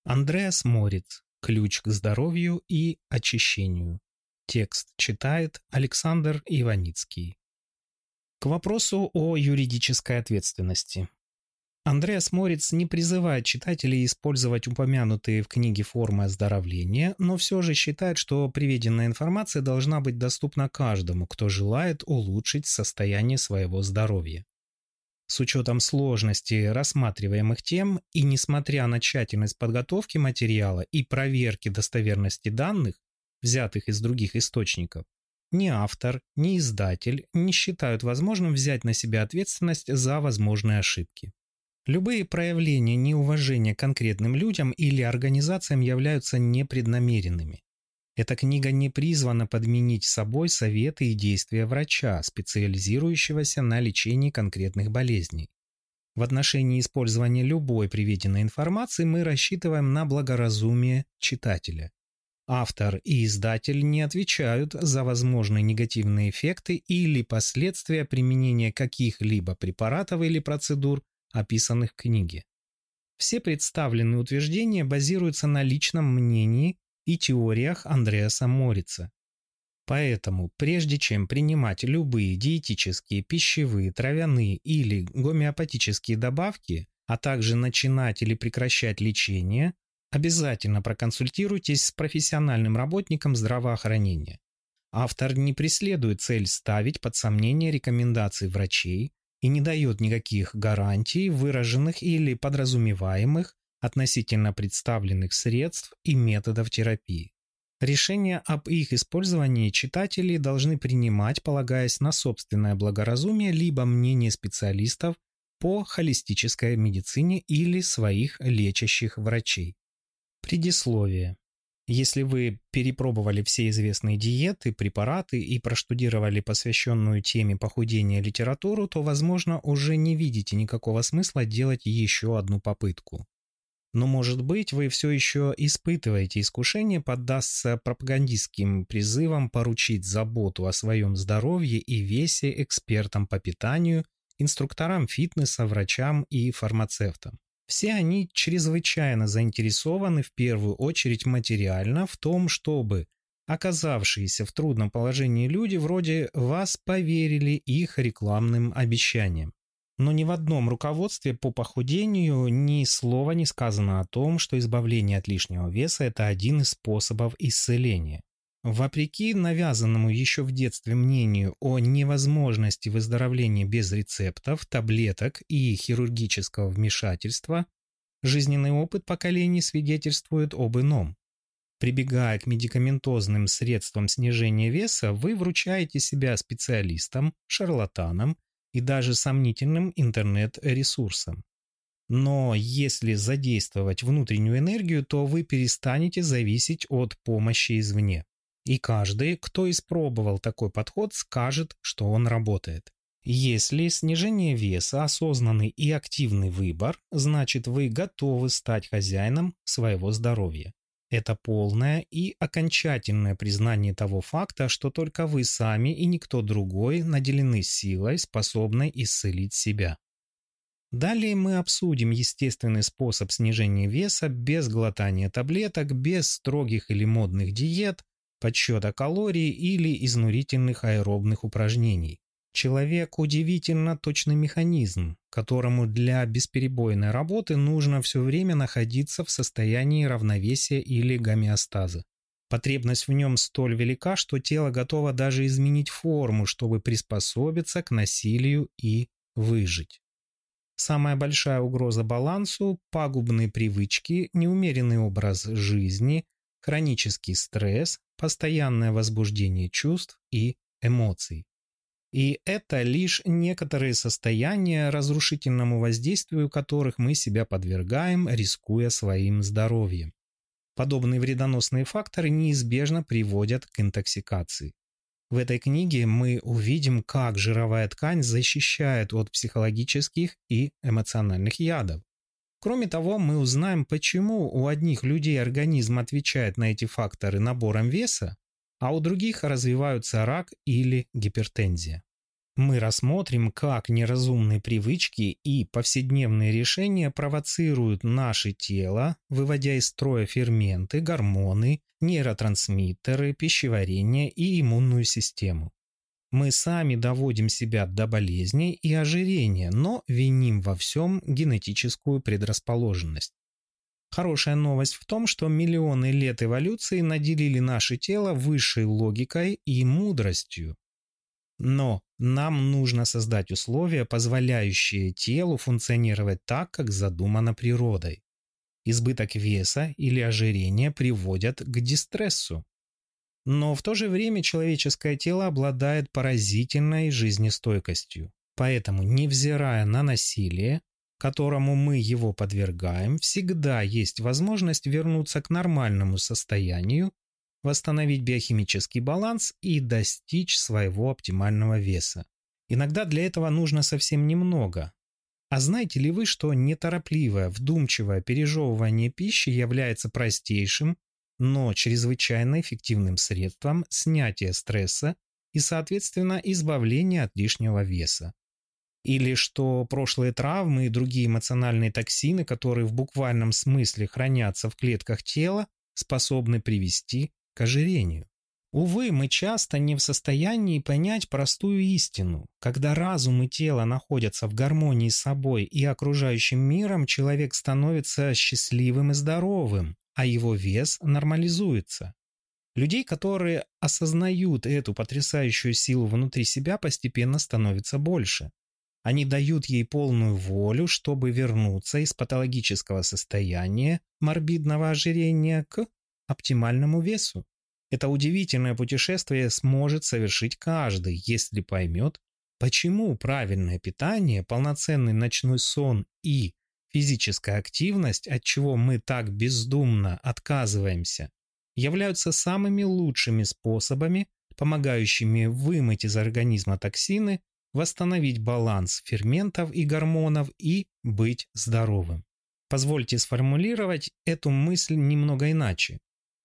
Андреас Морец. Ключ к здоровью и очищению. Текст читает Александр Иваницкий. К вопросу о юридической ответственности. Андреас Морец не призывает читателей использовать упомянутые в книге формы оздоровления, но все же считает, что приведенная информация должна быть доступна каждому, кто желает улучшить состояние своего здоровья. С учетом сложности рассматриваемых тем и несмотря на тщательность подготовки материала и проверки достоверности данных, взятых из других источников, ни автор, ни издатель не считают возможным взять на себя ответственность за возможные ошибки. Любые проявления неуважения к конкретным людям или организациям являются непреднамеренными. Эта книга не призвана подменить собой советы и действия врача, специализирующегося на лечении конкретных болезней. В отношении использования любой приведенной информации мы рассчитываем на благоразумие читателя. Автор и издатель не отвечают за возможные негативные эффекты или последствия применения каких-либо препаратов или процедур, описанных в книге. Все представленные утверждения базируются на личном мнении и теориях Андреаса Морица. Поэтому, прежде чем принимать любые диетические, пищевые, травяные или гомеопатические добавки, а также начинать или прекращать лечение, обязательно проконсультируйтесь с профессиональным работником здравоохранения. Автор не преследует цель ставить под сомнение рекомендации врачей и не дает никаких гарантий, выраженных или подразумеваемых, относительно представленных средств и методов терапии. Решения об их использовании читатели должны принимать, полагаясь на собственное благоразумие либо мнение специалистов по холистической медицине или своих лечащих врачей. Предисловие. Если вы перепробовали все известные диеты, препараты и проштудировали посвященную теме похудения литературу, то, возможно, уже не видите никакого смысла делать еще одну попытку. Но, может быть, вы все еще испытываете искушение поддаться пропагандистским призывам поручить заботу о своем здоровье и весе экспертам по питанию, инструкторам фитнеса, врачам и фармацевтам. Все они чрезвычайно заинтересованы в первую очередь материально в том, чтобы оказавшиеся в трудном положении люди вроде вас поверили их рекламным обещаниям. Но ни в одном руководстве по похудению ни слова не сказано о том, что избавление от лишнего веса – это один из способов исцеления. Вопреки навязанному еще в детстве мнению о невозможности выздоровления без рецептов, таблеток и хирургического вмешательства, жизненный опыт поколений свидетельствует об ином. Прибегая к медикаментозным средствам снижения веса, вы вручаете себя специалистам, шарлатанам и даже сомнительным интернет-ресурсам. Но если задействовать внутреннюю энергию, то вы перестанете зависеть от помощи извне. И каждый, кто испробовал такой подход, скажет, что он работает. Если снижение веса – осознанный и активный выбор, значит вы готовы стать хозяином своего здоровья. Это полное и окончательное признание того факта, что только вы сами и никто другой наделены силой, способной исцелить себя. Далее мы обсудим естественный способ снижения веса без глотания таблеток, без строгих или модных диет, подсчета калорий или изнурительных аэробных упражнений. Человек – удивительно точный механизм, которому для бесперебойной работы нужно все время находиться в состоянии равновесия или гомеостаза. Потребность в нем столь велика, что тело готово даже изменить форму, чтобы приспособиться к насилию и выжить. Самая большая угроза балансу – пагубные привычки, неумеренный образ жизни, хронический стресс, постоянное возбуждение чувств и эмоций. И это лишь некоторые состояния, разрушительному воздействию которых мы себя подвергаем, рискуя своим здоровьем. Подобные вредоносные факторы неизбежно приводят к интоксикации. В этой книге мы увидим, как жировая ткань защищает от психологических и эмоциональных ядов. Кроме того, мы узнаем, почему у одних людей организм отвечает на эти факторы набором веса, а у других развиваются рак или гипертензия. Мы рассмотрим, как неразумные привычки и повседневные решения провоцируют наше тело, выводя из строя ферменты, гормоны, нейротрансмиттеры, пищеварение и иммунную систему. Мы сами доводим себя до болезней и ожирения, но виним во всем генетическую предрасположенность. Хорошая новость в том, что миллионы лет эволюции наделили наше тело высшей логикой и мудростью. Но нам нужно создать условия, позволяющие телу функционировать так, как задумано природой. Избыток веса или ожирение приводят к дистрессу. Но в то же время человеческое тело обладает поразительной жизнестойкостью. Поэтому, невзирая на насилие, которому мы его подвергаем, всегда есть возможность вернуться к нормальному состоянию, восстановить биохимический баланс и достичь своего оптимального веса. Иногда для этого нужно совсем немного. А знаете ли вы, что неторопливое, вдумчивое пережевывание пищи является простейшим, но чрезвычайно эффективным средством снятия стресса и, соответственно, избавления от лишнего веса? Или что прошлые травмы и другие эмоциональные токсины, которые в буквальном смысле хранятся в клетках тела, способны привести к ожирению. Увы, мы часто не в состоянии понять простую истину. Когда разум и тело находятся в гармонии с собой и окружающим миром, человек становится счастливым и здоровым, а его вес нормализуется. Людей, которые осознают эту потрясающую силу внутри себя, постепенно становится больше. Они дают ей полную волю, чтобы вернуться из патологического состояния морбидного ожирения к оптимальному весу. Это удивительное путешествие сможет совершить каждый, если поймет, почему правильное питание, полноценный ночной сон и физическая активность, от чего мы так бездумно отказываемся, являются самыми лучшими способами, помогающими вымыть из организма токсины, восстановить баланс ферментов и гормонов и быть здоровым. Позвольте сформулировать эту мысль немного иначе.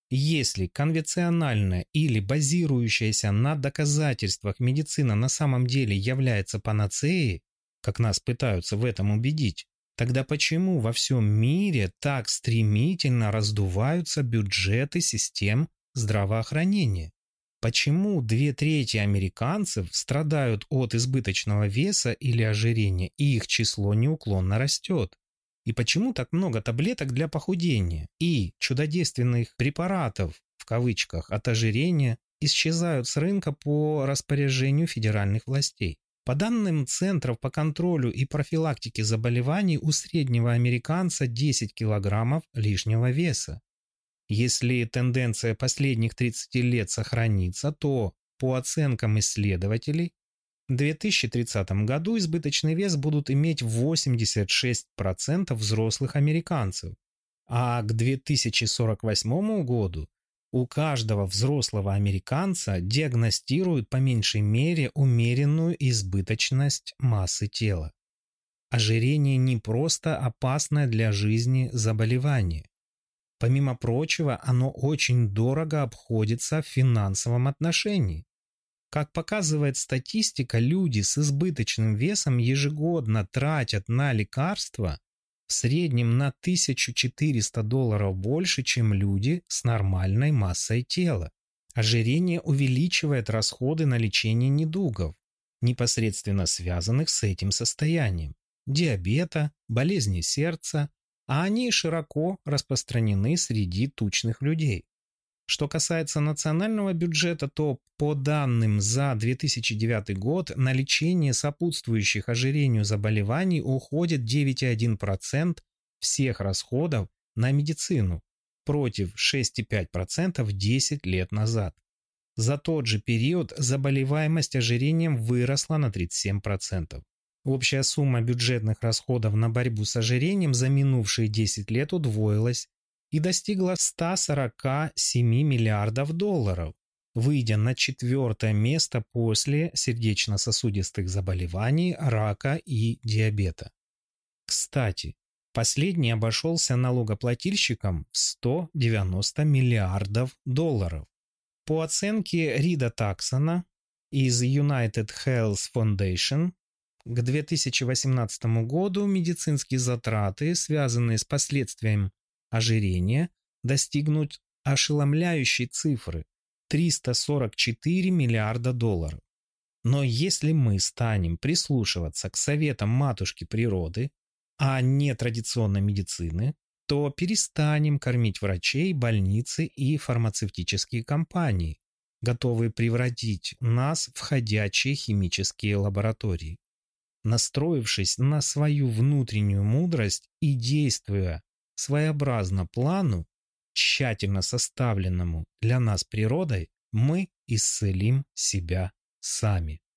Если конвенциональная или базирующаяся на доказательствах медицина на самом деле является панацеей, как нас пытаются в этом убедить, тогда почему во всем мире так стремительно раздуваются бюджеты систем здравоохранения? Почему 2/3 американцев страдают от избыточного веса или ожирения, и их число неуклонно растет? И почему так много таблеток для похудения и чудодейственных препаратов, в кавычках, от ожирения исчезают с рынка по распоряжению федеральных властей? По данным Центров по контролю и профилактике заболеваний, у среднего американца 10 килограммов лишнего веса. Если тенденция последних 30 лет сохранится, то, по оценкам исследователей, в 2030 году избыточный вес будут иметь 86% взрослых американцев, а к 2048 году у каждого взрослого американца диагностируют по меньшей мере умеренную избыточность массы тела. Ожирение не просто опасное для жизни заболевание. Помимо прочего, оно очень дорого обходится в финансовом отношении. Как показывает статистика, люди с избыточным весом ежегодно тратят на лекарства в среднем на $1400 больше, чем люди с нормальной массой тела. Ожирение увеличивает расходы на лечение недугов, непосредственно связанных с этим состоянием, диабета, болезни сердца, а они широко распространены среди тучных людей. Что касается национального бюджета, то по данным за 2009 год на лечение сопутствующих ожирению заболеваний уходит 9,1% всех расходов на медицину против 6,5% 10 лет назад. За тот же период заболеваемость ожирением выросла на 37%. Общая сумма бюджетных расходов на борьбу с ожирением за минувшие 10 лет удвоилась и достигла 147 миллиардов долларов, выйдя на 4-е место после сердечно-сосудистых заболеваний, рака и диабета. Кстати, последний обошелся налогоплательщикам в 190 миллиардов долларов. По оценке Рида Таксона, из United Health Foundation. К 2018 году медицинские затраты, связанные с последствием ожирения, достигнут ошеломляющей цифры – 344 миллиарда долларов. Но если мы станем прислушиваться к советам матушки природы, а не традиционной медицины, то перестанем кормить врачей, больницы и фармацевтические компании, готовые превратить нас в ходячие химические лаборатории. Настроившись на свою внутреннюю мудрость и действуя своеобразно плану, тщательно составленному для нас природой, мы исцелим себя сами.